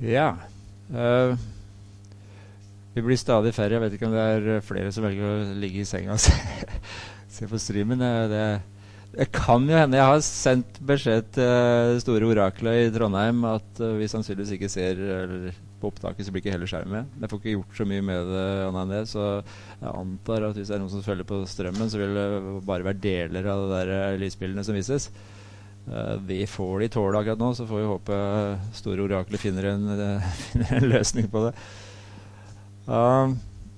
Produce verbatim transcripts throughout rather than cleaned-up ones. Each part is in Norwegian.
Ja. Uh, vi blir stadig færre. Jeg vet ikke om det er flere som velger å ligge i senga og se, se på streamen. Det, det kan jo hende. Jeg har sendt beskjed til store oraklet i Trondheim at uh, vi sannsynligvis ikke ser eller, på opptaket, så blir ikke heller skjerm med. Jeg får ikke gjort så mye med det annet enn det, så jeg antar at hvis det er noen som følger på strømmen, så vil det bare være deler av det der lysbildene som vises. Uh, vi får de tåle akkurat nå, så får vi håpe store orakler finner en, uh, finner en løsning på det. Uh,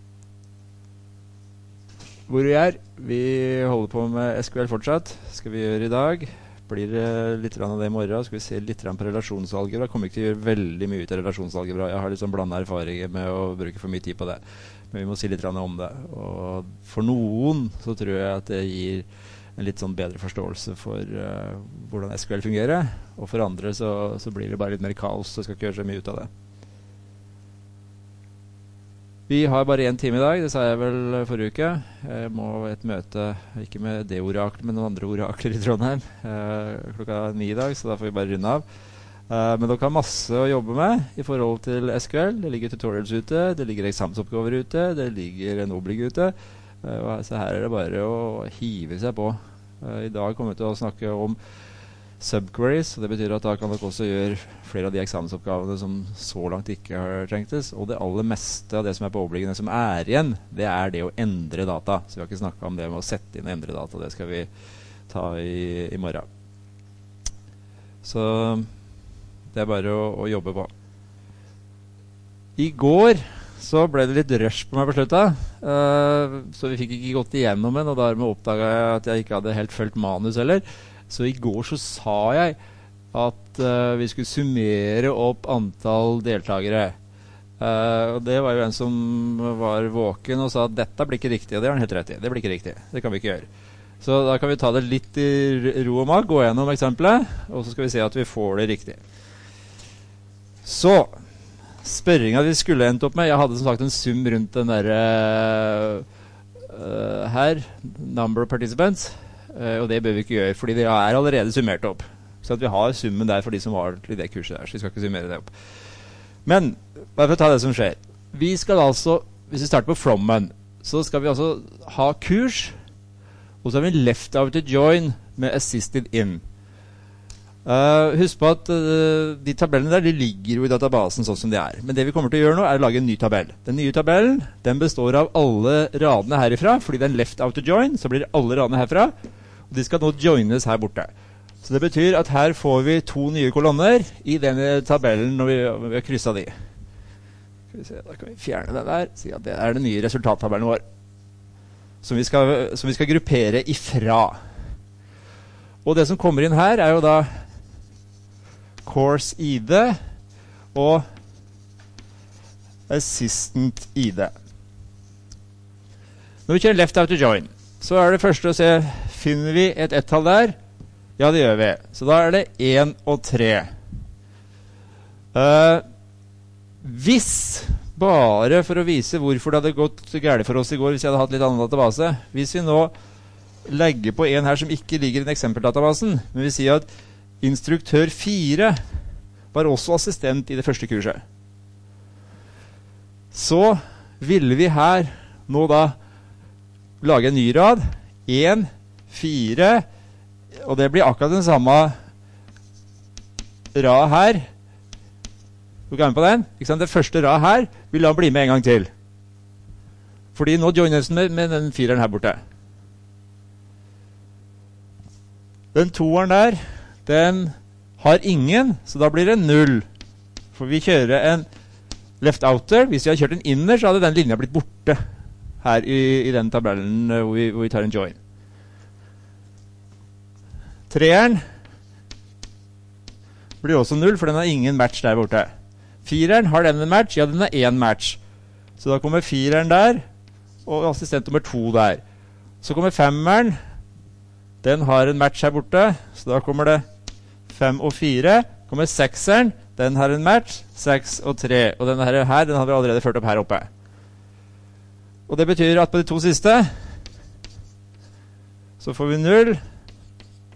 hvor vi er? Vi holder på med S Q L fortsatt. Skal vi gjøre i dag? Blir det litt av det i morgen? Skal vi se litt på relasjonsalgebra? Jeg kommer ikke til å gjøre veldig mye ut av relasjonsalgebra. Jeg har litt sånn blandet erfaringer med å bruke for mye tid på det. Men vi må si litt om det. Og for noen så tror jeg at det gir en litt sånn bedre forståelse for uh, hvordan S Q L fungerer. Og for andre så, så blir det bare litt mer kaos, så jeg skal ikke gjøre så mye ut av det. Vi har bare en time i dag, det sa jeg vel forrige uke. Jeg må et møte, ikke med det oraklet, men noen andre orakler i Trondheim. Uh, klokka ni i dag, så da får vi bare runde av. Uh, men dere har masse å jobbe med i forhold til S Q L. Det ligger tutorials ute, det ligger eksamensoppgaver ute, det ligger en oblig ute. Uh, så her er det bare å hive seg på. Uh, I dag kommer vi til å snakke om subqueries, og det betyr at da kan dere også gjøre flere av de eksamensoppgavene som så langt ikke har trengtes, og det aller meste av det som er på obliggene som er igjen, det er det å endre data. Så vi har ikke snakket om det med å sette inn og endre data, det skal vi ta i, i morgen. Så det er bare å, å jobbe på. I går så ble det litt rush på meg på sluttet, uh, så vi fikk ikke gått igjennom den, og dermed oppdaget jeg at jeg ikke hadde helt følt manus heller. Så i går så sa jeg at uh, vi skulle summere opp antall deltakere. Uh, og det var jo en som var våken og sa at dette blir ikke riktig, og det har han helt rett i. Det blir ikke riktig, det kan vi ikke gjøre. Så da kan vi ta det litt i ro og mag, gå gjennom eksempelet, og så skal vi se at vi får det riktig. Så, spørringen vi skulle endt opp med, jeg hadde som sagt en sum rundt den der uh, uh, her, number of participants. Uh, og det bør vi ikke gjøre, fordi det er allerede summert opp. Så at vi har summen der for de som var i det kurset der, så vi skal ikke summere det opp. Men, bare for å ta det som skjer. Vi skal altså, hvis vi starter på Fromman, så skal vi altså ha kurs, og så har vi left out to join med assisted in. Uh, husk på at uh, de tabellene der, de ligger jo i databasen sånn som de er. Men det vi kommer til å gjøre nå er å lage en ny tabell. Den nye tabellen, den består av alle radene herifra, fordi det er en left out to join, så blir det alle radene herfra. Og de skal nå joines her borte. Så det betyr at her får vi to nye kolonner i denne tabellen når vi, når vi har krysset de. Skal vi se, da kan vi fjerne den der, si at det er den nye resultattabellen vår. Som vi skal, som vi skal gruppere ifra. Og det som kommer inn her er jo da course I D og assistant I D. Når vi kjører left out to join, så er det første å se, finner vi et ett-tall der? Ja, det gjør vi. Så da er det en og tre. Uh, hvis, bare for å vise hvorfor det hadde gått gærent for oss i går, hvis jeg hadde hatt litt annen database, hvis vi nå legger på en her som ikke ligger i den eksempeldatabasen, men vi sier at instruktør fire var også assistent i det første kurset. Så ville vi her nå da lage en ny rad, en, fire, og det blir akkurat den samme rad her. Du kan med på den? Ikke sant? Det første rad her vil da bli med en gang til. Fordi nå joines den med, med den fireren her borte. Den toeren der, den har ingen, så da blir det null. For vi kjører en left outer. Hvis vi hadde kjørt en inner, så hadde den linja blitt borte her i, i den tabellen hvor vi, hvor vi tar en join. Treeren blir også null, for den har ingen match der borte. Fireren har den en match? Ja, den har en match. Så da kommer fireren der, og assistent nummer to der. Så kommer femmeren. Den har en match her borte, så da kommer det fem og fire. Kommer sekseren, den har en match, seks og tre. Og denne her, her, den har vi allerede ført opp her oppe. Og det betyr at på de to siste, så får vi null.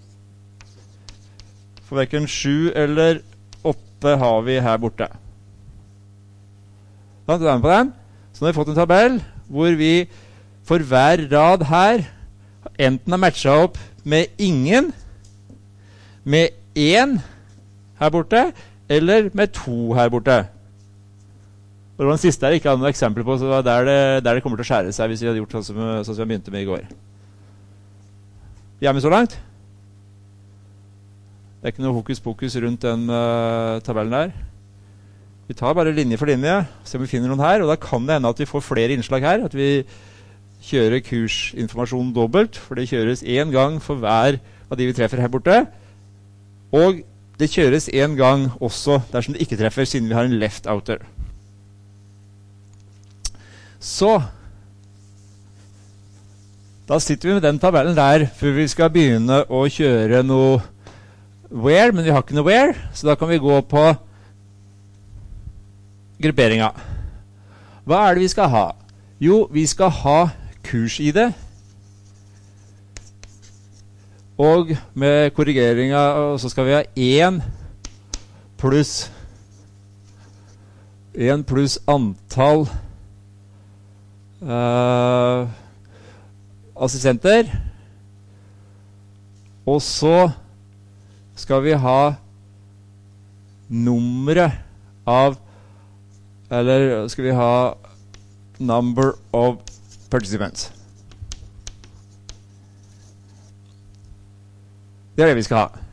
For hverken sju eller åtte har vi her borte. Da er med på den. Så nå har vi fått en tabell hvor vi for hver rad her enten har matchet opp med ingen, med én her borte, eller med to her borte. Og den siste er ikke noe eksempel på, så det er der det, der det kommer til å skjære seg hvis vi hadde gjort sånn som, sånn som vi begynte med i går. Vi er med så langt? Det er ikke noe hokus pokus rundt den uh, tabellen der. Vi tar bare linje for linje, se om vi finner noen her, og da kan det hende at vi får flere innslag her, at vi kjører kursinformasjon dobbelt, for det kjøres en gang for hver av de vi treffer her borte, og det kjøres en gang også dersom det ikke treffer, siden vi har en left-outer. Så, da sitter vi med den tabellen der, før vi skal begynne å kjøre noe where, men vi har ikke noe where, så da kan vi gå på grupperinga. Hva er det vi skal ha? Jo, vi skal ha kurs-I D, og med korrigeringa så skal vi ha én pluss én pluss antall uh, assistenter, og så skal vi ha nummeret av, eller skal vi ha number of participants. Det er det vi skal ha.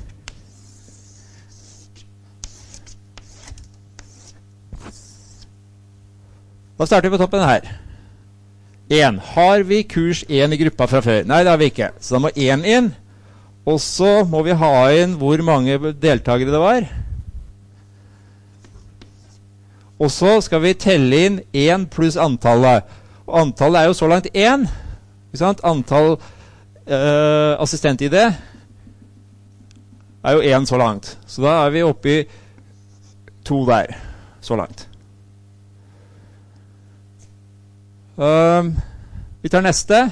Da starter vi på toppen her. en. Har vi kurs en i gruppa fra før? Nei, det har vi ikke. Så da må en inn. Og så må vi ha inn hvor mange deltakere det var. Og så skal vi telle inn en pluss antallet. Og antallet er jo så langt en. Ikke sant? Antall eh, assistent-I D er jo en så langt. Så da er vi oppe i to der, så langt. Um, vi tar neste.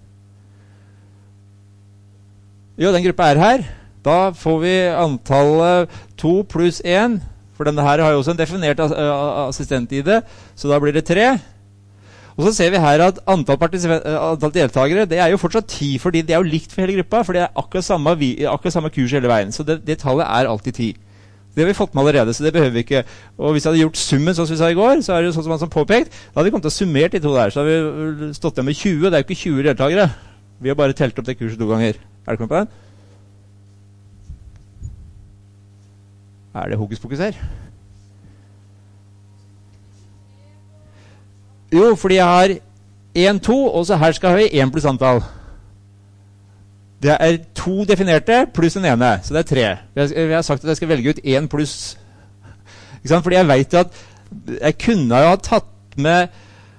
Jo, den gruppa er her. Da får vi antallet to pluss en, for denne her har jo også en definert assistent-I D, så da blir det tre. Og så ser vi her at antall, antall deltakere, det er jo fortsatt ti, fordi det er jo likt for hele gruppa, for det er akkurat samme, akkurat samme kurs hele veien. Så det, det tallet er alltid ti. Det har vi fått med allerede, så det behøver vi ikke. Og hvis vi hadde gjort summen sånn som vi sa i går, så er det jo sånn som han som påpekt, da hadde vi kommet til å summere de to der, så hadde vi stått der med tjue, det er jo ikke tjue deltakere. Vi har bare telt opp det kurset to ganger. Er det kommet på den? Er det hokus pokus her? Jo, fordi jeg har en, to, og så her skal jeg ha en pluss antall. Det er to definerte pluss den ene, så det er tre. Jeg har sagt at jeg skal velge ut en pluss. Ikke sant? Fordi jeg vet at jeg kunne ha tatt med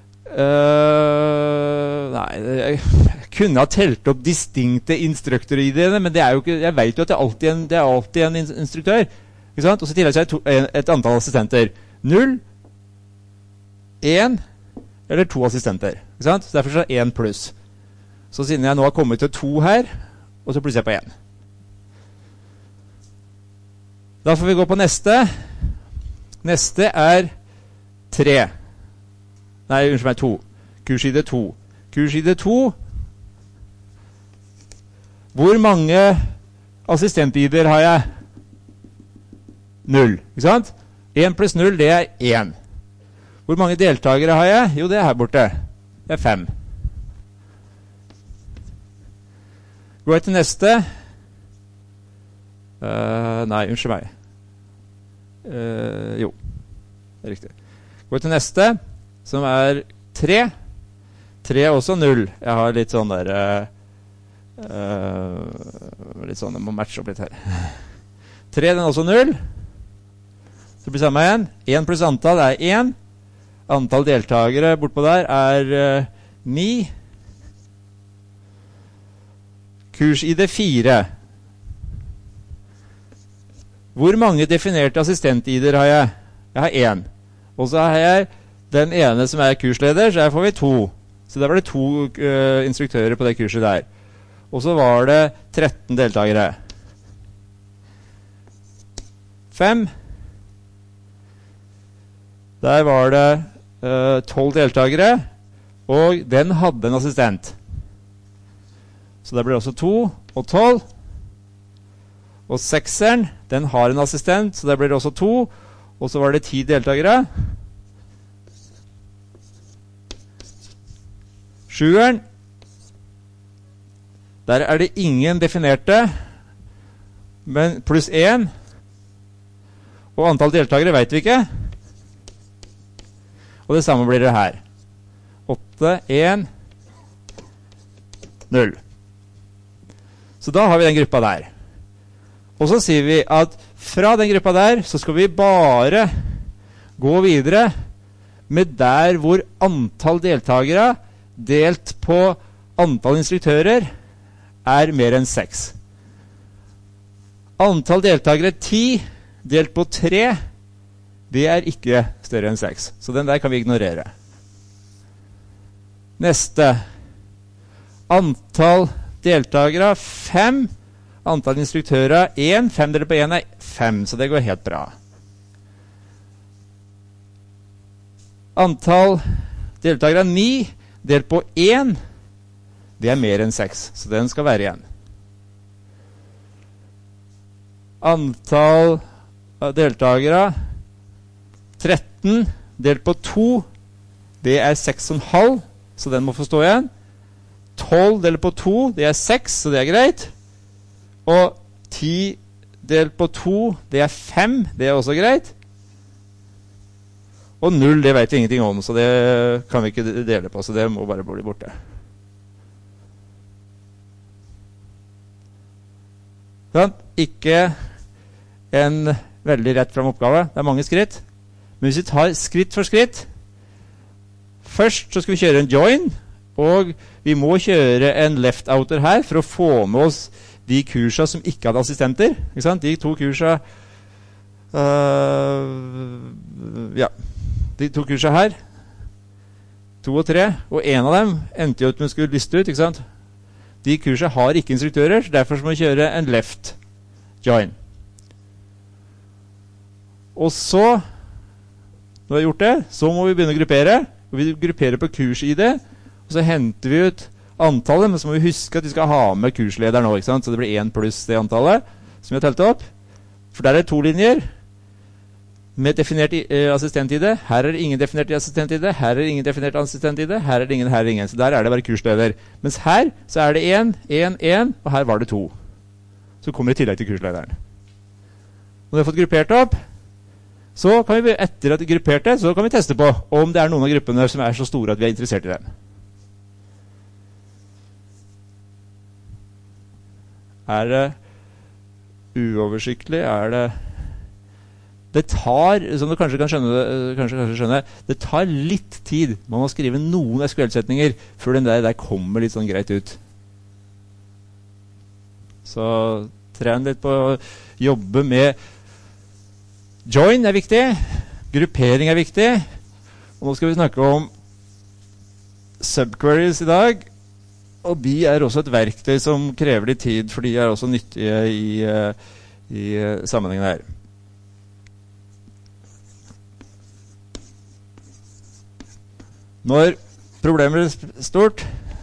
øh, nei, jeg kunne ha telt opp distinkte instruktørideene, men det er jo ikke, jeg vet jo at det er alltid en, det er alltid en instruktør. Ikke sant? Og så tillegg så er det et, et antall assistenter. Null, en, eller to assistenter. Ikke sant? Så derfor så er en pluss. Så siden jeg nå har kommet til to her, og så plusser jeg på en. Da får vi gå på neste. Neste er tre. Nei, unnskyld meg, to. Kurs-I D to. Kurs-I D to. Hvor mange assistent-I D-er har jeg? Null. Ikke sant? en pluss null, det er en. Hvor mange deltakere har jeg? Jo, det er her borte. Det er fem. Går jeg til neste. Uh, nei, unnskyld meg. Uh, jo, det er riktig. Går jeg til neste, som er tre. tre er også null. Jeg har litt sånn der... Uh, litt sånn, jeg må matche opp litt her. tre, den er også null. Så blir det samme igjen. en pluss antall er en. Antall deltakere bortpå der er uh, ni. Kurs-I D fire. Hvor mange definerte assistent-I D-er har jeg? Jeg har en. Og så har jeg den ene som er kursleder, så her får vi to. Så der var det to uh, instruktører på det kurset der. Og så var det tretten deltakere. fem. Der var det uh, tolv deltakere, og den hadde en assistent. Så det blir også to og tolv. Og sekseren, den har en assistent, så det blir også to. Og så var det ti deltakere. Sjueren, der er det ingen definerte, men pluss én. Og antall deltakere vet vi ikke. Og det samme blir det her. åtte, én, null. Så da har vi den gruppa der. Og så sier vi at fra den gruppa der så skal vi bare gå videre med der hvor antall deltakere delt på antall instruktører er mer enn seks. Antall deltakere ti delt på tre, det er ikke større enn seks. Så den der kan vi ignorere. Neste. Antall deltakere fem. Antall instruktører én. fem delt på én er fem, så det går helt bra. Antall deltakere ni delt på én, det er mer enn seks, så den skal være igjen. Antall deltakere tretten delt på to, det er seks komma fem, så den må få stå igjen. tolv delt på to, det er seks, så det er greit. Og ti delt på to, det er fem, det er også greit. Og null, det vet vi ingenting om, så det kan vi ikke dele på, så det må bare bli borte. Sånn, ikke en veldig rett frem oppgave. Det er mange skritt. Men hvis vi tar skritt for skritt, først så skal vi kjøre en join, og vi må kjøre en left-outer her for å få med oss de kursa som ikke hadde assistenter. Ikke sant? De to kursa uh, ja, de to kursa her, to og tre, og en av dem endte jo ut med å skulle liste ut, ikke sant? De kursa har ikke instruktører, så derfor må vi kjøre en left join. Og så, når vi har gjort det, så må vi begynne å gruppere. Og vi grupperer på kurs-I D, og så henter vi ut antallet, men så må vi huske at vi skal ha med kurslederen nå, ikke sant? Så det blir én pluss det antallet som vi har telt opp. For der er det to linjer med definert uh, assistent-I D. Her er det ingen definert assistent-I D, her er det ingen definert assistent-I D, her er det ingen, her er det ingen. Så der er det bare kursleder. Mens her så er det én, én, én, og her var det to. Så kommer det i tillegg til kurslederen. Når vi har fått gruppert opp, så kan vi, etter at vi grupperte, så kan vi teste på om det er noen av gruppene som er så store at vi er interessert i dem. Er det uoversiktlig? Er det... Det tar, som du kanskje kan skjønne, kanskje, kanskje skjønne, det tar litt tid. Man må skrive noen S Q L-setninger før den der, der kommer litt sånn greit ut. Så tren litt på å jobbe med join er viktig, gruppering er viktig, og nå skal vi snakke om subqueries i dag, og de er også et verktøy som krever litt tid, for de er også nyttige i, i sammenhengen her. Når problemet er stort,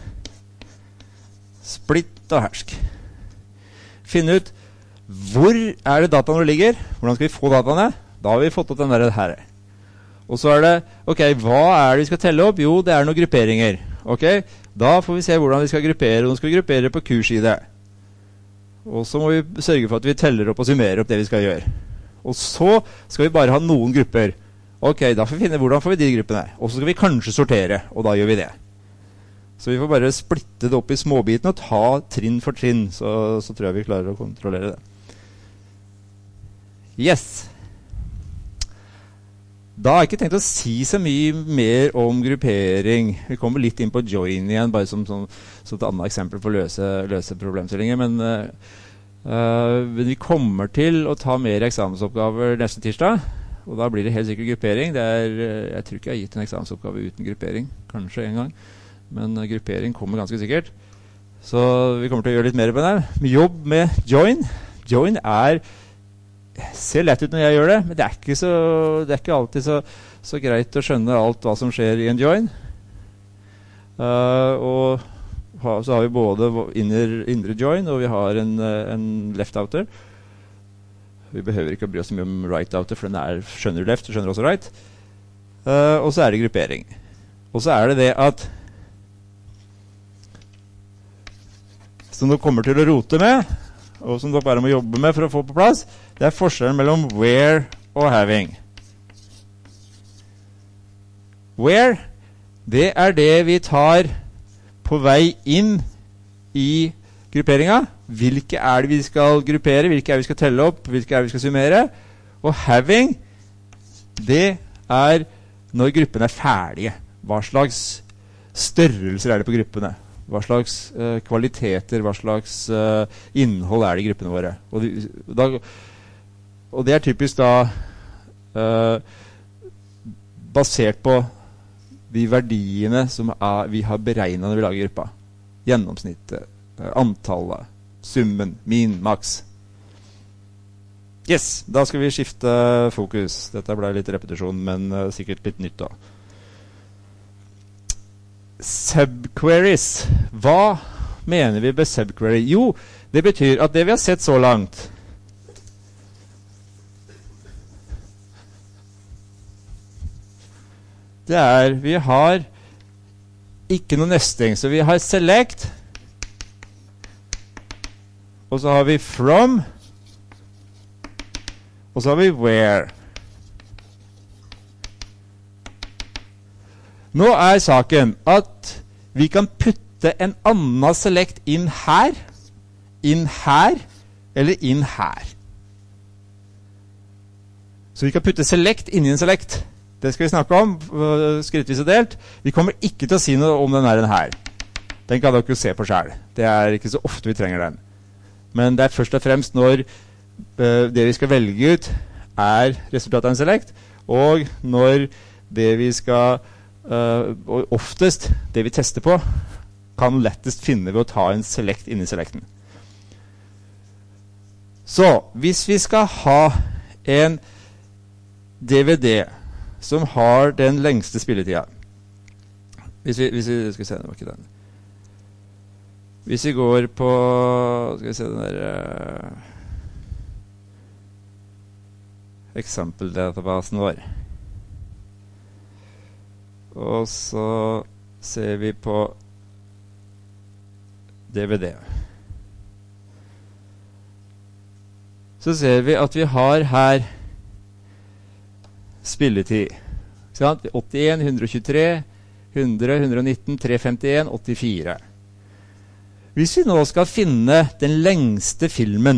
splitt og hersk. Finne ut hvor er det dataene ligger, hvordan skal vi få dataene? Da har vi fått opp den der her. Og så er det, ok, hva er det vi skal telle opp? Jo, det er noen grupperinger. Ok, da får vi se hvordan vi skal gruppere, og nå skal vi gruppere på kurs-I D. Og så må vi sørge for at vi teller opp og summerer opp det vi skal gjøre. Og så skal vi bare ha noen grupper. Ok, da får vi finne hvordan får vi de gruppene. Og så skal vi kanskje sortere, og da gjør vi det. Så vi får bare splitte det opp i småbitene og ta trinn for trinn, så, så tror jeg vi klarer å kontrollere det. Yes! Da har jeg ikke tenkt å si så mye mer om gruppering. Vi kommer litt inn på join igjen, bare som, som, som et annet eksempel på å løse, løse problemstillinger. Men, uh, men vi kommer til å ta mer eksamensoppgaver neste tirsdag. Og da blir det helt sikkert gruppering. Det er, jeg tror ikke jeg har gitt en eksamensoppgave uten gruppering. Kanskje en gang. Men uh, gruppering kommer ganske sikkert. Så vi kommer til å gjøre litt mer på det. Jobb med join. Join er... ser lett ut når jeg gjør det, men det er ikke, så, det er ikke alltid så, så greit å skjønne alt hva som skjer i en join. Uh, og ha, så har vi både inner, indre join, og vi har en, en left outer. Vi behøver ikke å bry oss mye om right outer, for den er, skjønner left, og skjønner også right. Uh, og så er det gruppering. Og så er det det at som du kommer til å rote med, og som du bare må jobbe med for å få på plass, det er forskjellen mellom where og having. Where, det er det vi tar på vei inn i grupperingen. Hvilke er det vi skal gruppere, hvilke er det vi skal telle opp, hvilke er det vi skal summere. Og having, det er når gruppene er ferdige. Hva slags størrelser er det på gruppene? Hva slags uh, kvaliteter, hva slags uh, innhold er det i gruppene våre? Og, de, da, og det er typisk da uh, basert på de verdiene som er, vi har beregnet når vi lager gruppa. Gjennomsnittet, uh, antallet, summen, min, maks. Yes, da skal vi skifte fokus. Dette ble litt repetisjon, men uh, sikkert litt nytt da. Subqueries. Hva mener vi med subquery? Jo, det betyr at det vi har sett så langt, det er, vi har ikke noe nesting, så vi har select, og så har vi from, og så har vi where. Nå er saken at vi kan putte en annen select inn her, inn her, eller inn her. Så vi kan putte select inn i en select. Det skal vi snakke om, skrittvis og delt. Vi kommer ikke til å si noe om den er den her. Den kan dere jo se på selv. Det er ikke så ofte vi trenger den. Men det er først og fremst når uh, det vi skal velge ut er resultatet av en select, og når det vi skal, uh, og oftest det vi tester på, kan lettest finne ved å ta en select inn i selecten. Så, hvis vi skal ha en D V D som har den lengste spilletida, hvis vi, hvis vi skal vi se, det var ikke den. Hvis vi går på, skal vi se den der uh, eksempel-databasen vår. Og så ser vi på D V D. Så ser vi at vi har her spilletid. åttien, ett hundre tjuetre, hundre, hundre nitten, tre femtien, åttifire. Hvis vi nå skal finne den lengste filmen,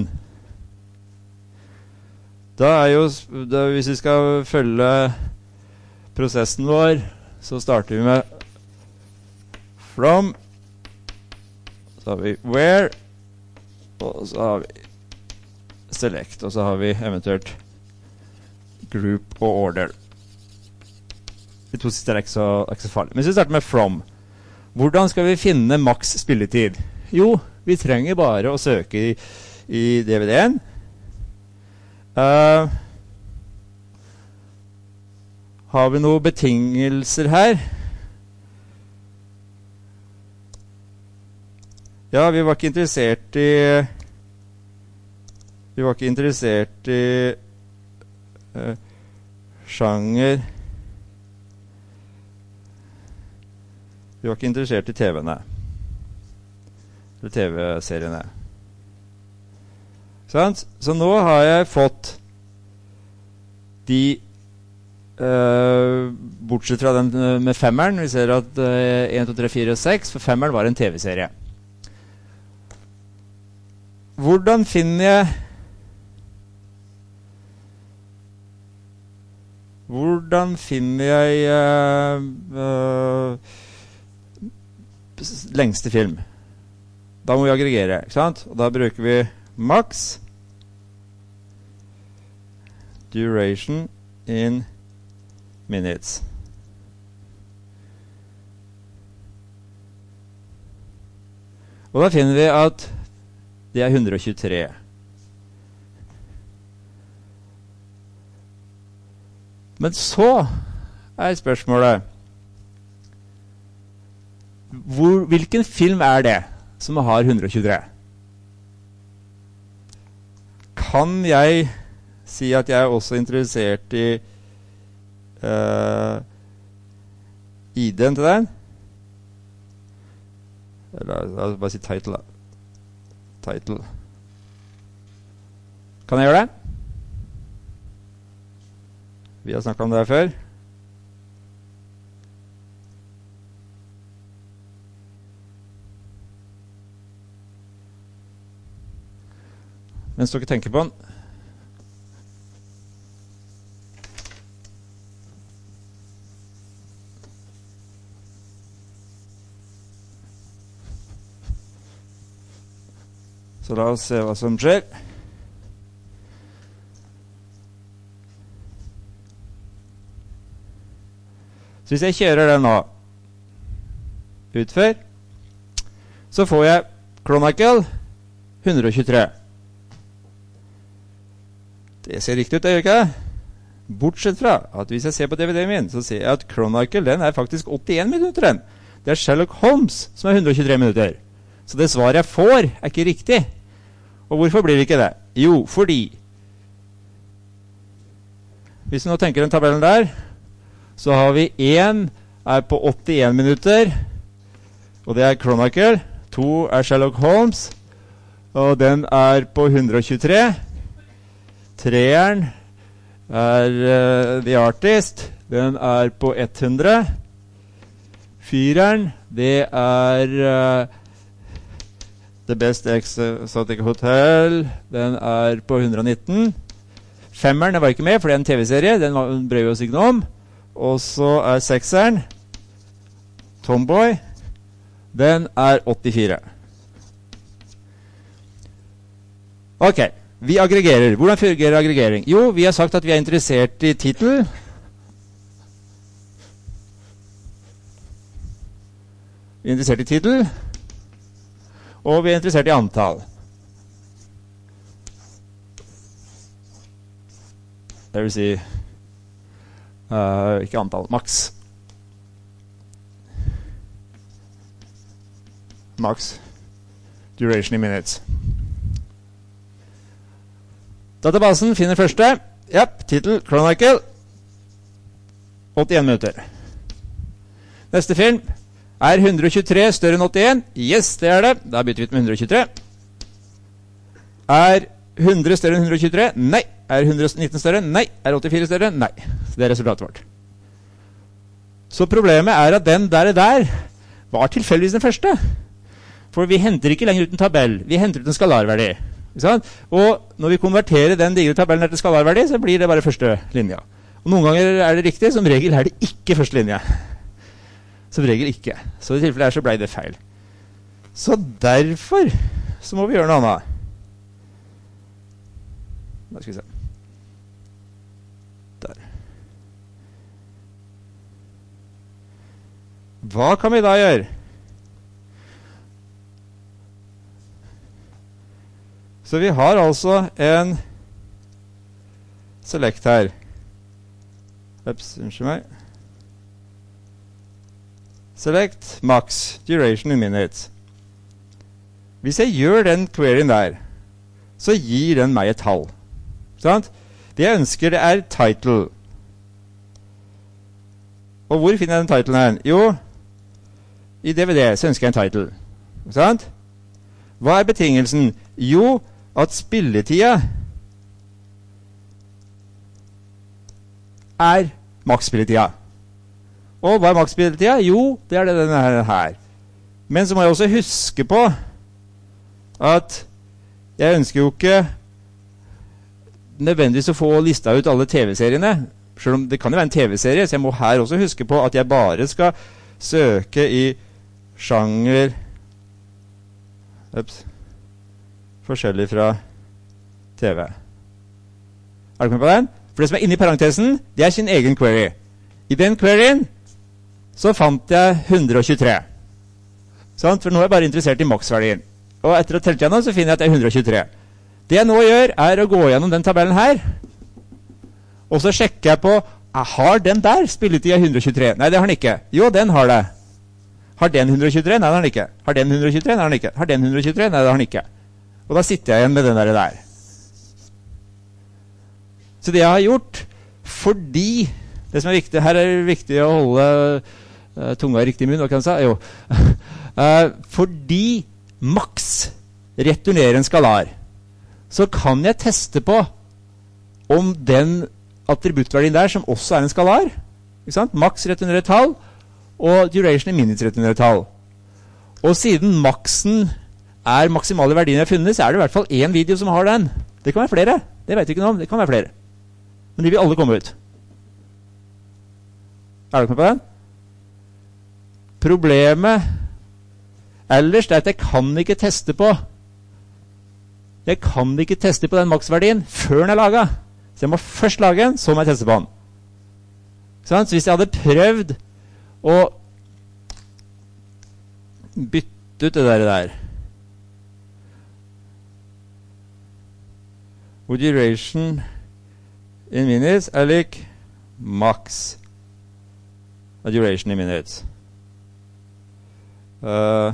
da er jo, da, hvis vi skal følge prosessen vår, så starter vi med from, så har vi where, og så har vi select, og så har vi eventuelt group og order. De to siste er ikke så, ikke så farlig. Men hvis vi starter med from, hvordan skal vi finne maks spilletid? Jo, vi trenger bare å søke i, i D V D-en. Uh, har vi noen betingelser her? Ja, vi var ikke interessert i Vi var ikke interessert i uh, sjanger. Vi var ikke interessert i T V-ene. Eller T V-seriene. Sånn? Så nå har jeg fått de uh, bortsett fra den uh, med femmeren. Vi ser at uh, en, to, tre, fire og seks, for femmeren var en T V-serie. Hvordan finner jeg Hvordan finner jeg uh, uh, lengste film? Da må vi aggregere, ikke sant? Og da bruker vi max duration in minutes. Og da finner vi at det er hundre tjuetre. Men så er spørsmålet. Hvor, hvilken film er det som har hundre og tjuetre? Kan jeg si at jeg er også interessert i uh, I D-en til den? Eller, la oss bare si title da. Title. Kan jeg gjøre det? Vi har snakket om det her før. Mens dere tenker på den. Så la oss se hva som skjer. Så hvis jeg kjører den nå, utfør, så får jeg Chronicle hundre og tjuetre. Det ser riktig ut, det gjør ikke det? Bortsett fra at hvis jeg ser på D V D-en min, så ser jeg at Chronicle, den er faktisk åttien minutter den. Det er Sherlock Holmes som er hundre og tjuetre minutter. Så det svaret jeg får er ikke riktig. Og hvorfor blir det ikke det? Jo, fordi hvis vi nå tenker den tabellen der, så har vi en er på åttien minutter, og det er Chronicle. To er Sherlock Holmes, og den er på hundre og tjuetre. Treeren er uh, The Artist, den er på hundre. Fireren, det er uh, The Best Exotic Hotel, den er på hundre og nitten. Femmeren den var ikke med, for det er en tv-serie, den brød vi oss ikke noe om. Og så er sekseren, Tomboy, den er åttifire. Ok, vi aggregerer. Hvordan fungerer aggregering? Jo, vi har sagt at vi er interessert i titel. Vi er interessert i titel. Og vi er interessert i antall. Det vil si uh, ikke antall, maks. Max duration in minutes. Databasen finner første. Japp, titel, Chronicle. åttien minutter. Neste film. Er hundre og tjuetre større enn åttien? Yes, det er det. Da bytter vi ut med hundre og tjuetre. Er hundre større enn hundre og tjuetre? Nei. Er hundre og nitten større? Nei. Er åttifire større? Nei. Så det er resultatet vårt. Så problemet er at den der, der var tilfeldigvis den første. For vi henter ikke lenger ut en tabell. Vi henter ut en skalarverdi. Og når vi konverterer den digre tabellen her til skalarverdi, så blir det bare første linja. Og noen ganger er det riktig, som regel er det ikke første linja. Som regel ikke. Så i tilfelle her så ble det feil. Så derfor så må vi gjøre noe annet. Da skal vi se. Der. Hva kan vi da gjøre? Så vi har altså en select her. Ups, unnskyld meg. Select max duration in minutes. Hvis jeg gjør den queryen der, så gir den meg et tall. Sant? Det jeg ønsker, det er title. Og hvor finner jeg den titlen her? Jo, i D V D så ønsker jeg en title. Sant? Hva er betingelsen? Jo, at spilletida er maksspilletida. Og hva er maksspilletida? Jo, det er det denne her. Men så må jeg også huske på at jeg ønsker jo ikke nødvendigvis å få lista ut alle tv-seriene. Selv om det kan jo være en tv-serie, så jeg må her også huske på at jeg bare skal søke i sjanger ups, forskjellig fra tv. Er du med på den? For det som er inne i parentesen, det er sin egen query. I den queryen så fant jeg hundre og tjuetre. Sant? For nå er jeg bare interessert i maksverdien. Og etter å telle gjennom så finner jeg at det er hundre og tjuetre. Det jeg nå gjør er å gå gjennom den tabellen her, og så sjekker jeg på, har den der spilletida hundre og tjuetre? Nei, det har den ikke. Jo, den har det. Har den hundre og tjuetre? Nei, det har den ikke. Har den hundre og tjuetre? Nei, det har den ikke. Har den hundre og tjuetre? Nei, det har den ikke. Og da sitter jeg igjen med den der der. Så det jeg har gjort, fordi det som er viktig, her er det viktig å holde uh, tunga i riktig munn, hva kan jeg si? Jo. uh, fordi maks returnerer en skalar, så kan jeg teste på om den attributtverdien der, som også er en skalar, ikke sant? Maks returnerer tall, og duration i minutes returnerer tall. Og siden maksen er maksimale verdien jeg har funnet, så er det i hvert fall én video som har den. Det kan være flere. Det vet jeg ikke noe om. Det kan være flere. Men de vil alle komme ut. Er dere med på den? Problemet ellers er at jeg kan ikke teste på Jeg kan ikke teste på den maksverdien før den er laget. Så jeg må først lage den, så må jeg teste på den. Så hvis jeg hadde prøvd å bytte ut det der der hvor duration in minutes er lik max duration in minutes. Uh,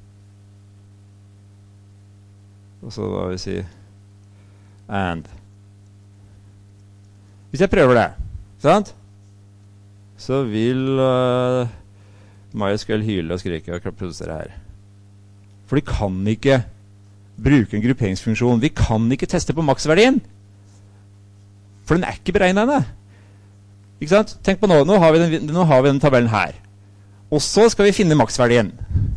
og så da vil vi si and. Hvis jeg prøver det, sant? Så vil uh, MySQL hyle og skrike og produsere her. For de kan ikke bruke en grupperingsfunksjon. Vi kan ikke teste på maksverdien. For den er ikke beregnet ennå. Ikke sant? Tenk på nå. Nå har vi den, nå har vi den tabellen her. Og så skal vi finne maksverdien.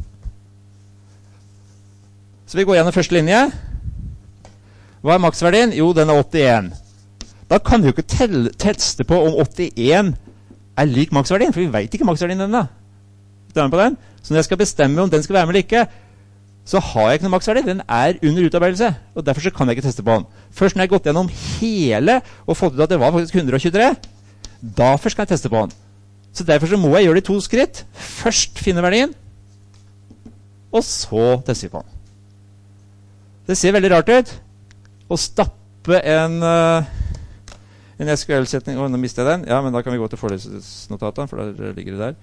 Så vi går gjennom første linje. Hva er maksverdien? Jo, den er åttien. Da kan vi jo ikke telle, teste på om åttien er lik maksverdien, for vi vet ikke maksverdien ennå. På den. Så når jeg skal bestemme om den skal være med eller ikke, så har jeg ikke noen maksverdi. Den er under utarbeidelse, og derfor så kan jeg ikke teste på den. Først når jeg har gått gjennom hele og fått ut at det var faktisk hundre og tjuetre, da først kan jeg teste på den. Så derfor så må jeg gjøre det i to skritt. Først finne verdien, og så teste på den. Det ser veldig rart ut å stappe en, uh, en S Q L-setning. Åh, nå mistet jeg den. Ja, men da kan vi gå til forlesningsnotatene, for der ligger det der.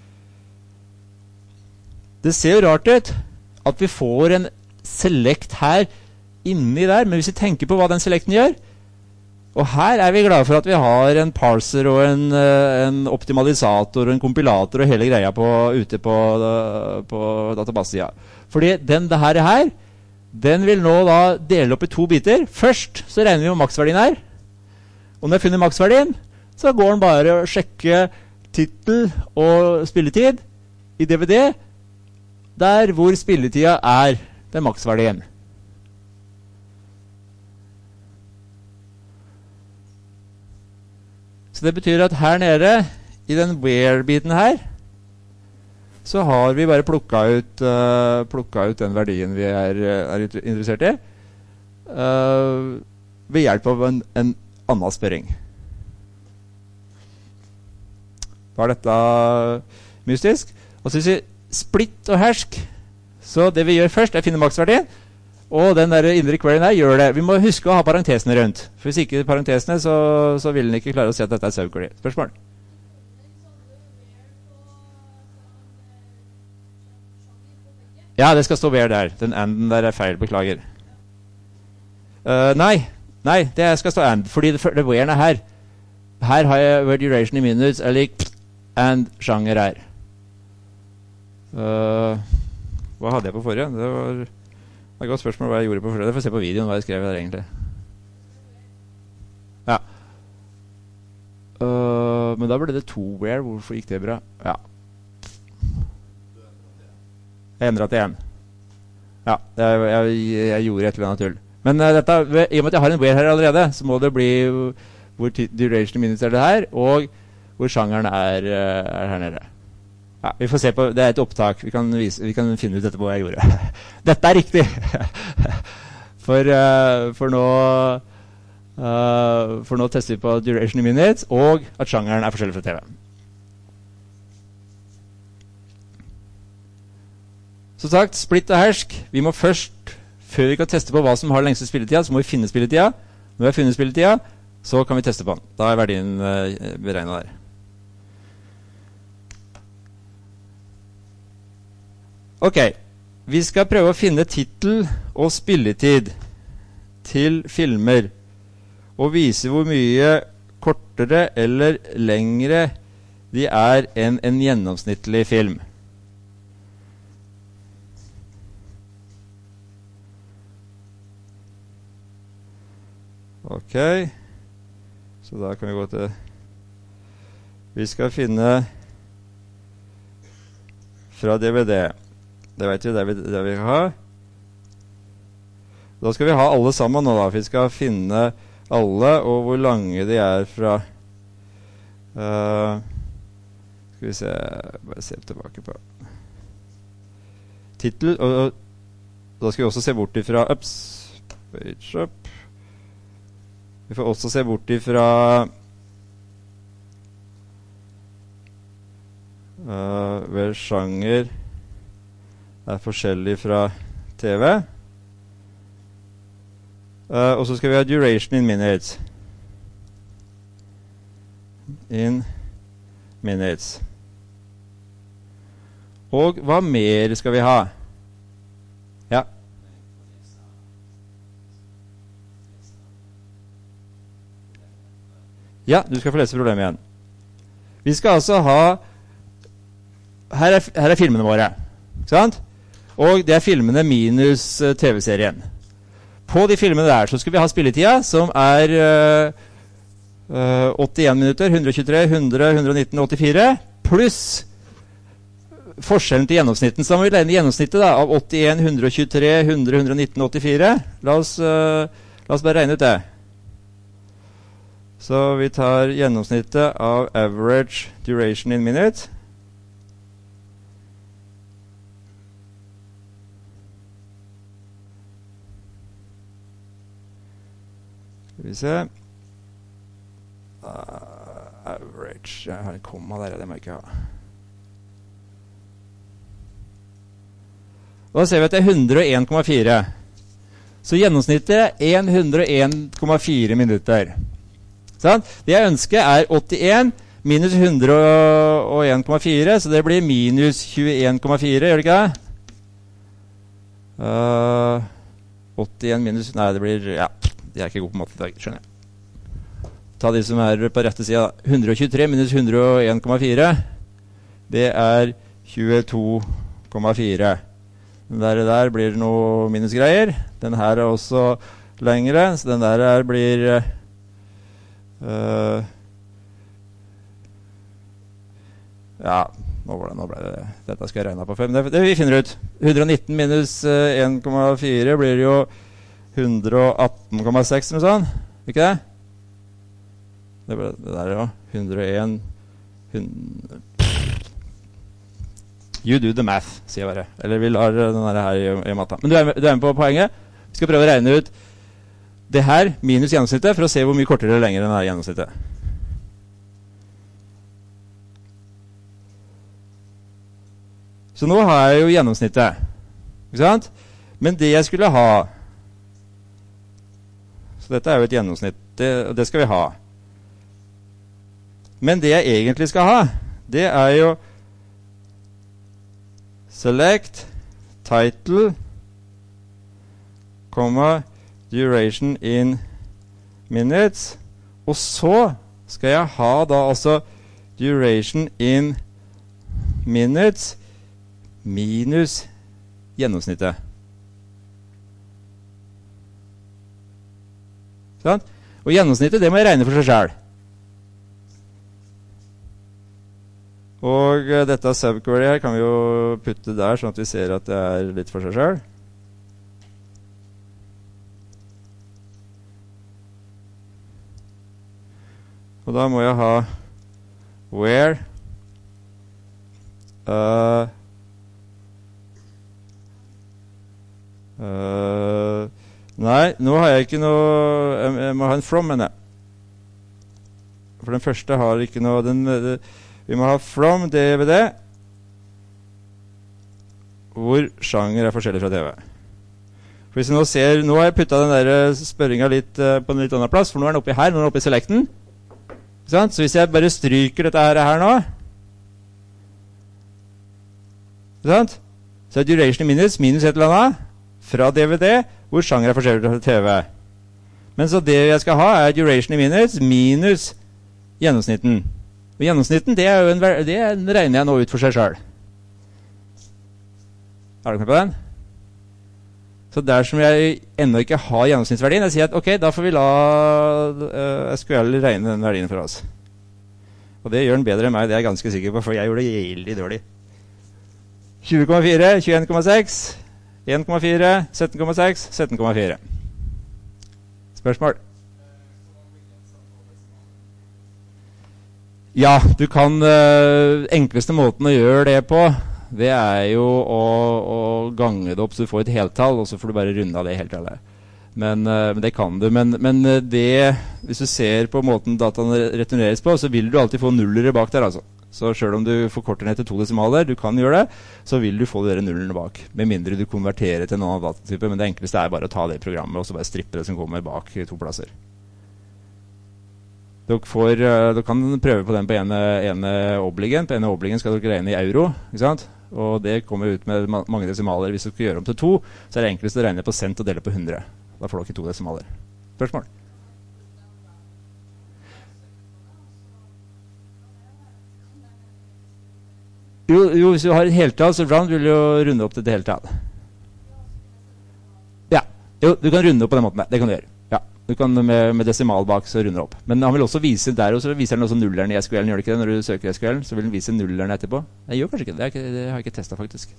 Det ser jo rart ut at vi får en select her inni der, men hvis vi tenker på hva den selecten gjør, og her er vi glade for at vi har en parser og en, en optimalisator og en kompilator og hele greia på, ute på, på database-sida. Fordi den det her, her, den vil nå da dele opp i to biter. Først så regner vi med maksverdien her, og når jeg finner maksverdien, så går den bare å sjekke titel og spilletid i D V D, der hvor spilletida er den maksverdien. Så det betyr at her nede, i den where-biten her, så har vi bare plukket ut, uh, plukket ut den verdien vi er, er interessert i, uh, ved hjelp av en, en annen spørring. Var dette mystisk? Og så hvis vi splitt og hersk, så det vi gjør først er å finne maksverdien, og den der indre queryen her gjør det. Vi må huske å ha parentesene rundt. For hvis ikke parentesene, så, så vil den ikke klare å se at dette er subquery. Spørsmål? Ja, det skal stå where der. Den anden der er feil, beklager. Uh, nei, nei, det skal stå and, fordi det, det where er her. Her har jeg where duration i minutes, eller and sjanger her. Uh, hva hadde jeg på forrige? Det var... Det er et godt spørsmål hva jeg gjorde på forrige. Jeg får se på videoen hva jeg skrev der egentlig. Ja. Uh, men da ble det to where. Hvorfor gikk det bra? Ja. Jeg endret det igjen. Ja, jeg, jeg, jeg gjorde et eller annet tull. Men uh, dette, i og med at jeg har en where her allerede, så må det bli hvor duration minutes er det her, og hvor sjangeren er, uh, er her nede. Ja, vi får se på, det er et opptak. Vi kan, vise, vi kan finne ut dette på hva jeg gjorde. Dette er riktig! for, uh, for, nå, uh, for nå tester vi på duration i minutes, og at sjangeren er forskjellig fra T V. Så sagt, splitt og hersk. Vi må først, før vi kan teste på hva som har lengste spilletida, så må vi finne spilletida. Når vi har funnet spilletida, Så kan vi teste på den. Da er verdien uh, beregnet der. Ok, vi skal prøve å finne titel og spilletid til filmer, og vise hvor mye kortere eller lengre de er enn en gjennomsnittlig film. Ok, så da kan vi gå til, vi skal finne fra D V D, det vet vi, det vi, det vi har. Da skal vi ha alle sammen nå da, for vi skal finne alle, og hvor lange de er fra. Uh, skal vi se, bare se tilbake på titel, og, og da skal vi også se bort ifra, ups, page up. Vi får også se bort ifra uh, ved sjanger er forskjellig fra T V. Uh, og så skal vi ha duration in minutes. In minutes. Og hva mer skal vi ha? Ja. Ja, du skal få lese problemet igjen. Vi skal altså ha her er, her er filmene våre, ikke sant? Og det er filmene minus uh, T V-serien. På de filmene der så skal vi ha spilletida, som er uh, uh, åttien minutter, hundre og tjuetre, hundre, hundre og nitten, åttifire, pluss forskjellen til gjennomsnitten. Så da må vi regne gjennomsnittet da, av åttien, hundre og tjuetre, hundre, hundre og nitten, åttifire. La oss, uh, la oss bare regne ut det. Så vi tar gjennomsnittet av average duration in minutes. Skal vi se. Uh, average. Jeg har en komma der, det må jeg ikke ha. Og da ser vi at det er hundre og en komma fire. Så gjennomsnittet er hundre og en komma fire minutter. Sånn? Det jeg ønsker er åttien minus hundre og en komma fire, så det blir minus tjueen komma fire, gjør det ikke det? Uh, åttien minus, nei det blir, ja, de er ikke gode på matte i dag, skjønner jeg. Ta de som er på rette siden. hundre og tjuetre minus hundre og en komma fire, det er tjueto komma fire. Den der, der blir noe minusgreier. Den her er også lengre, så den der her blir uh, ja, nå ble det, nå ble det dette skal jeg regne på fem. Det, det vi finner ut. hundre og nitten minus uh, en komma fire blir jo hundre og atten komma seks, eller noe sånt. Ikke det? Det, ble, det der er jo hundre og en hundre. You do the math, sier jeg bare. Eller vi lar den her i, i matta. Men du er, med, du er med på poenget. Vi skal prøve å regne ut det her minus gjennomsnittet for å se hvor mye kortere eller lenger den er gjennomsnittet. Så nå har jeg jo gjennomsnittet. Ikke sant? Men det jeg skulle ha, så dette er jo et gjennomsnitt, det, det skal vi ha. Men det jeg egentlig skal ha, det er jo select title, comma, duration in minutes, og så skal jeg ha da altså duration in minutes minus gjennomsnittet. Sånn? Og gjennomsnittet, det må jeg regne for seg selv. Og uh, dette subquery her kan vi jo putte der, sånn at vi ser at det er litt for seg selv. Og da må jeg ha where uh, uh, nei, nå har jeg ikke noe jeg, jeg må ha en from henne. For den første har ikke noe den, det, vi må ha from D V D hvor sjanger er forskjellig fra T V. For hvis vi nå ser, nå har jeg puttet den der spørringen litt uh, på en litt annen plass, for nå er den oppe her, nå er den oppe i selecten. Så hvis jeg bare stryker dette her, her nå, så er duration i minutes minus et eller annet fra D V D, hvor sjanger er forskjellig fra T V. Men så det jeg skal ha er duration i minutes minus gjennomsnitten. Og gjennomsnitten, det, er jo en, det regner jeg nå ut for seg selv. Er du med på den? Så der som jeg enda ikke har gjennomsnittsverdien, jeg sier at ok, da får vi la uh, S Q L regne den verdien for oss. Og det gjør den bedre enn meg, det er jeg ganske sikker på, for jeg gjorde det veldig dårlig. tjue komma fire, tjueen komma seks, en komma fire, sytten komma seks, sytten komma fire. Spørsmål? Ja, du kan, uh, enkleste måten å gjøre det på, det er jo å, å gange det opp så du får et heltall, og så får du bare runde av det heltallet. Men, uh, men det kan du. Men, men det, hvis du ser på måten dataen returneres på, så vil du alltid få nullere bak der, altså. Så selv om du forkorter ned til to desimaler, du kan gjøre det, så vil du få de nullene bak. Med mindre du konverterer til en annen datatype, men det enkleste er bare å ta det programmet, og så bare strippe det som kommer bak i to plasser. Dere, får, dere kan prøve på den på ene, ene obligen. På ene obligen skal dere regne i euro, ikke sant? Og det kommer ut med mange desimaler. Hvis dere skal gjøre om til to, så er det enklest å regne på cent og dele på hundre. Da får dere to desimaler. Spørsmål? Jo, jo, hvis du har et heltall, så round vil jo runde opp til et heltall. Ja, jo, du kan runde opp på den måten der. Det kan du gjøre. Ja, du kan med, med desimal bak så runder opp. Men han vil også vise der, og så viser han også nulleren i S Q L-en, gjør det ikke det? Når du søker S Q L, så vil han vise nulleren etterpå. Jeg gjør kanskje ikke det, det, er ikke, det har jeg ikke testet faktisk.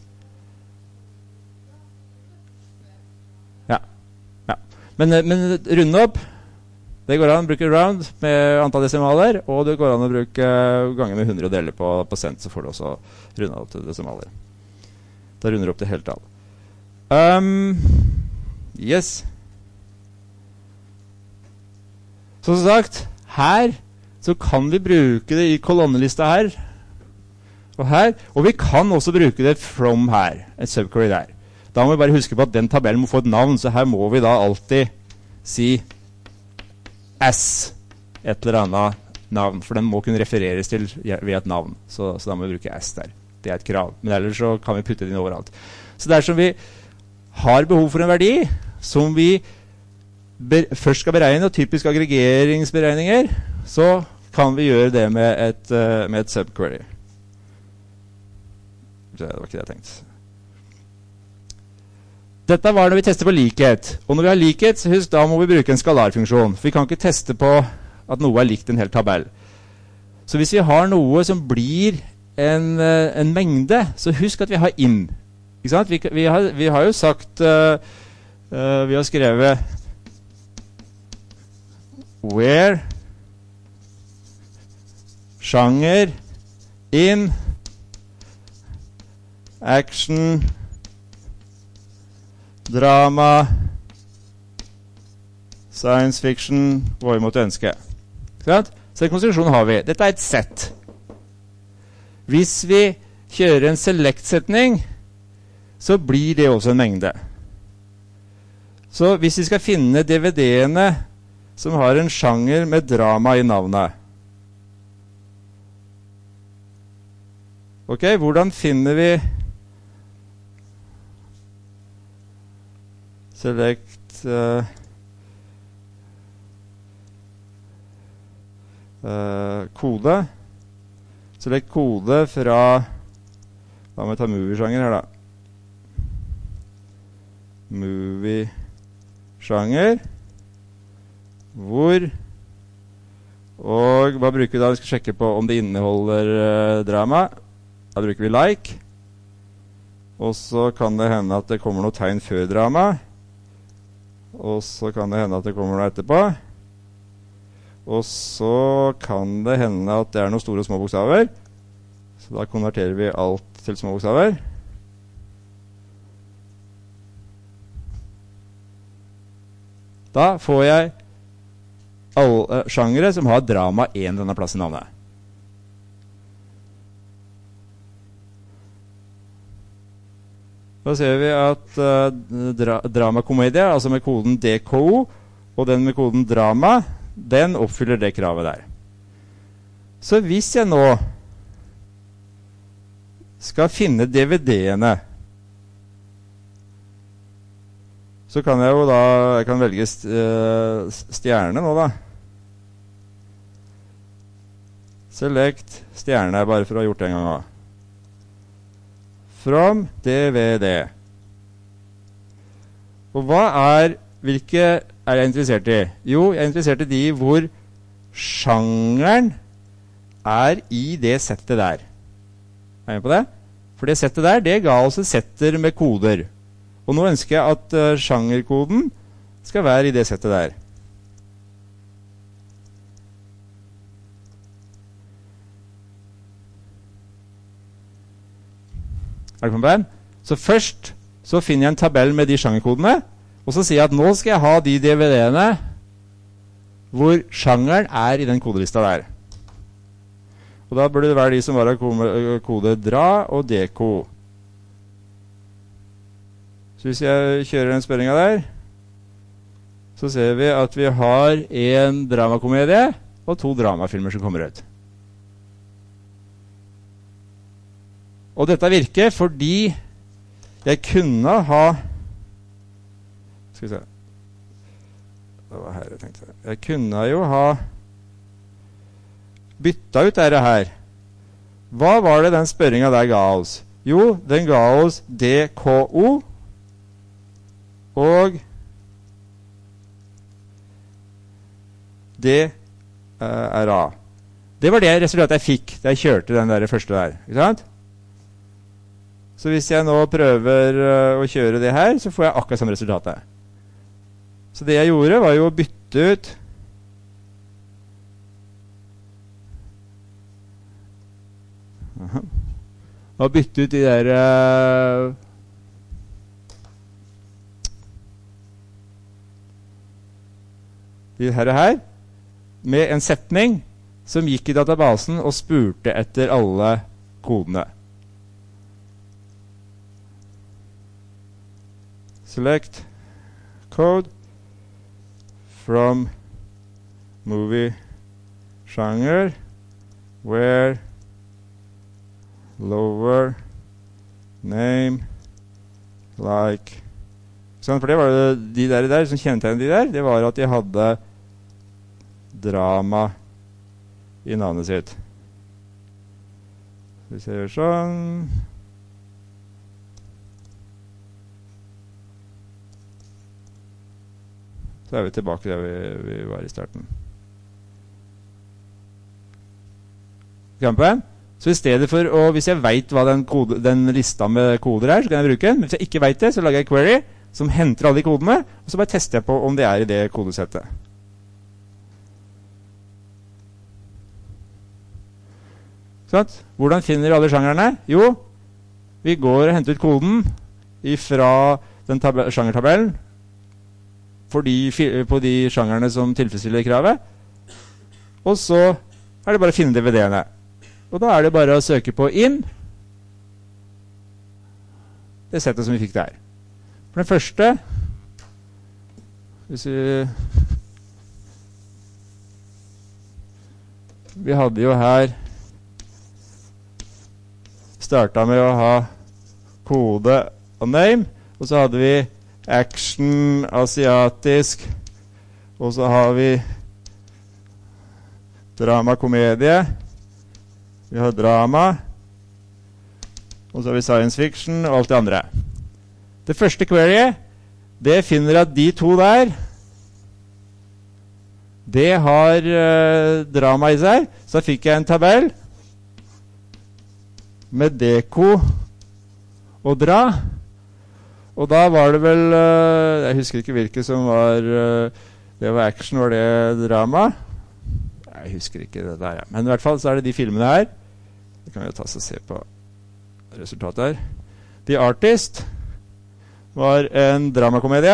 Ja, ja. Men, men runde opp, det går an å bruke round med antall desimaler, og det går an å bruke ganger med hundre og dele på, på cent, så får du også runde opp til desimaler. Da runder du opp til heltall. Um, yes. Så som sagt, her så kan vi bruke det i kolonnelista her, og her, og vi kan også bruke det from her, et subquery der. Da må vi bare huske på at den tabellen må få et navn, så her må vi da alltid si S, et eller annet navn, for den må kunne refereres til ved et navn, så, så da må vi bruke S der. Det er et krav, men ellers så kan vi putte det inn overalt. Så dersom vi har behov for en verdi, som vi først skal beregne, og typisk aggregeringsberegninger, så kan vi gjøre det med et, uh, med et subquery. Det var ikke det jeg tenkte. Dette var når vi tester på likhet. Og når vi har likhet, så husk, da må vi bruke en skalarfunksjon. For vi kan ikke teste på at noe er likt en hel tabell. Så hvis vi har noe som blir en, en mengde, så husk at vi har in. Ikke sant? Vi, vi, har, vi har jo sagt, uh, uh, vi har skrevet where sjanger in action drama, science fiction, hva vi måtte ønske. Så en konstruksjon har vi. Dette er et sett. Hvis vi kjører en select-setning, så blir det også en mengde. Så hvis vi skal finne D V D-ene som har en sjanger med drama i navnet. Ok, hvordan finner vi select uh, uh, kode. Select kode fra, hva må vi ta movie-sjanger her da? Movie-sjanger. Hvor, og hva bruker vi da? Vi skal sjekke på om det inneholder uh, drama. Da bruker vi like. Og så kan det hende at det kommer noe tegn før drama. Og så kan det hende at det kommer noe etterpå. Og så kan det hende at det er noen store og små bokstaver. Så da konverterer vi alt til små bokstaver. Da får jeg alle sjangere som har drama en denne plass i navnet. Da ser vi at uh, dra dramakomedie, altså med koden D K O, og den med koden drama, den oppfyller det kravet der. Så hvis jeg nå skal finne D V D-ene, så kan jeg jo da, jeg kan velge st uh, stjerne nå da. Select stjerne, bare for å ha gjort det en gang da. From D V D. Og hva er, hvilke er jeg interessert i? Jo, jeg er interessert i de hvor sjangeren er i det settet der. Er jeg med på det? For det settet der, det ga oss et setter med koder. Og nå ønsker jeg at uh, sjangerkoden skal være i det settet der. Er det på den? Så først så finner jeg en tabell med de sjangerkodene, og så sier jeg at nå skal jeg ha de D V D-ene hvor sjangeren er i den kodelista der. Og da burde det være de som var av kode DRA og D K O. Så hvis jeg kjører den spørringen der, så ser vi at vi har en dramakomedie og to dramafilmer som kommer ut. Og dette virker fordi jeg kunne ha, skal vi se, det var her jeg tenkte, jeg kunne jo ha byttet ut dette her. Hva var det den spørringen der ga oss? Jo, den ga oss D K O og D R A. Det var det resultatet jeg fikk da jeg kjørte den der første der, ikke sant? Så hvis jeg nå prøver uh, å kjøre det her, så får jeg akkurat samme resultatet. Så det jeg gjorde var jo å bytte ut Aha. Å bytte ut de der uh, de her, her med en setning som gikk i databasen og spurte etter alle kodene. Select code from movie genre where lower name like sånn, for det var det de der, der som kjennetegnet de der, det var at de hadde drama i navnet sitt. Hvis jeg gjør sånn, så er vi tilbake der vi, vi var i starten. Kampen. Så i stedet for å, hvis jeg vet hva den, kode, den lista med koder er, så kan jeg bruke den. Men hvis jeg ikke vet det, så lager jeg query som henter alle de kodene, og så bare tester jeg på om det er i det kodesettet. Sånn. Hvordan finner alle sjangerne? Jo, vi går og henter ut koden fra den sjangertabellen, for de, på de sjangerne som tilfredsstiller kravet. Og så er det bare å finne D V D-ene. Og da er det bare å søke på inn det settet som vi fikk der. For den første, hvis vi, vi hadde jo her startet med å ha kode og name, og så hadde vi action, asiatisk, og så har vi drama, komedie, vi har drama, og så har vi science fiction og alt det andre. Det første query, det finner at de to der, det har uh, drama i seg, så fikk jeg en tabell med D K O og dra. Og da var det vel, uh, jeg husker ikke hvilke som var, uh, det var action, var det drama? Jeg husker ikke det der, ja. Men i hvert fall så er det de filmene her. Det kan vi jo ta oss og se på resultatet her. The Artist var en dramakomedie.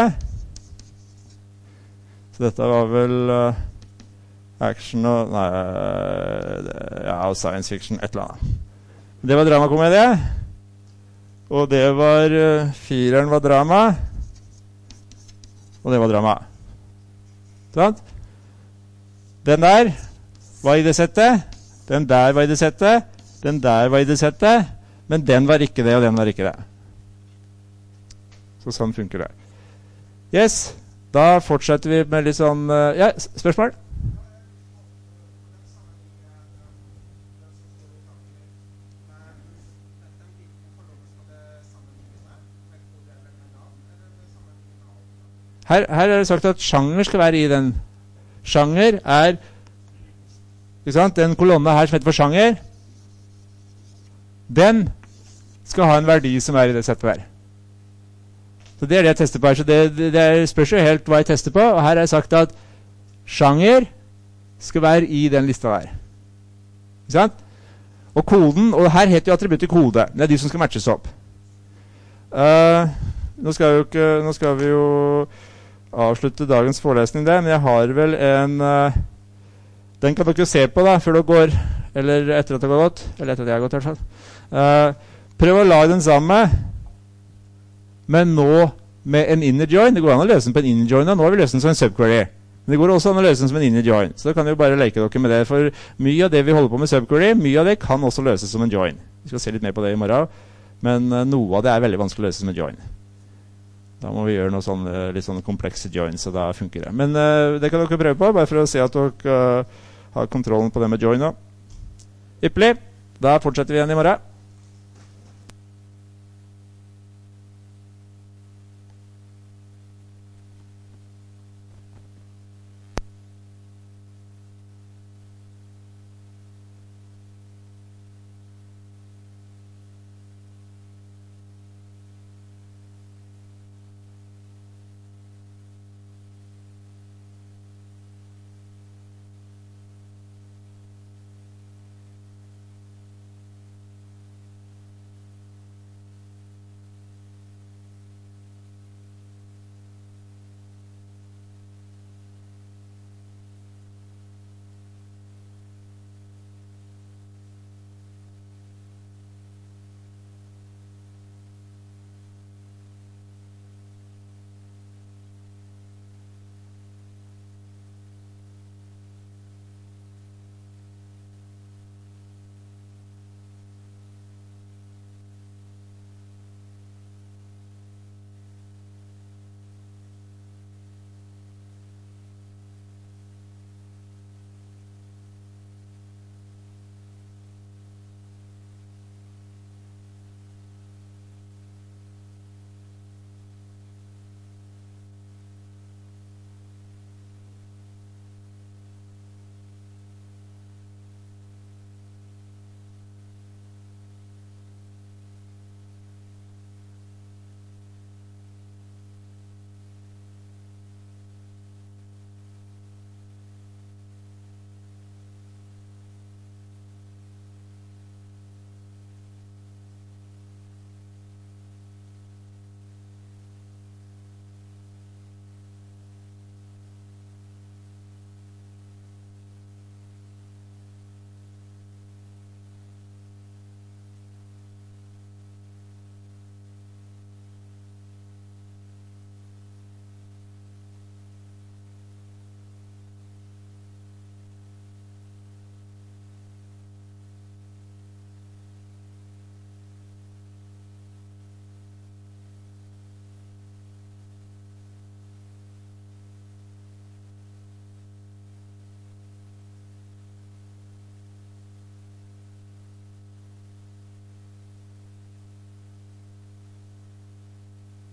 Så dette var vel uh, action og, nei, uh, ja, og science fiction, et eller annet. Det var dramakomedie. Og det var uh, fireren var drama. Og det var drama. Sånn? Den der var i det settet. Den der var i det settet. Den der var i det settet. Men den var ikke det, og den var ikke det. Så sånn funker det. Yes, da fortsetter vi med litt sånn uh, ja, spørsmål? Her, her er det sagt at sjanger skal være i den. Sjanger er ikke sant? Den kolonna her som heter for sjanger, den skal ha en verdi som er i det settet der. Så det er det jeg tester på her. Så det, det, det spørs jo helt hva jeg tester på. Og her er det sagt at sjanger skal være i den lista der. Ikke sant? Og koden, og her heter jo attributtet kode. Det er de som skal matches opp. Uh, nå, skal jo ikke, nå skal vi jo avslutte dagens forelesning der, men jeg har vel en... Uh, den kan dere jo se på da, før det går, eller etter at det har gått, eller etter at jeg har gått i hvert fall. Uh, prøv å lage den sammen, men nå med en inner join. Det går an å løse den på en inner join, og nå har vi løst den som en subquery. Men det går også an å løse den som en inner join. Så da kan vi jo bare leke dere med det, for mye av det vi holder på med subquery, mye av det kan også løses som en join. Vi skal se litt mer på det i morgen, men uh, noe av det er veldig vanskelig å løse som en join. Da må vi gjøre noe sånn, uh, litt sånn komplekse joins, så da funker det. Men uh, det kan dere prøve på, bare for å se at dere uh, har kontrollen på det med join nå. Ypperlig. Da fortsetter vi igjen i morgen.